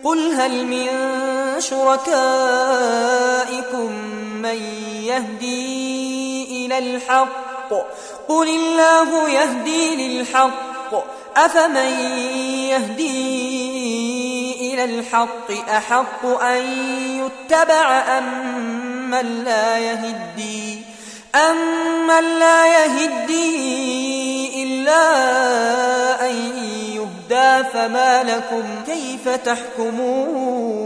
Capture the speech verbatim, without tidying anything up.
قل هل من شركائكم من يهدي إلى الحق قل الله يهدي للحق أفمن يهدي إلى الحق أحق أن يتبع أم من لا يهدي أمن لا يهدي إلا أن يهدى فما لكم كيف تحكمون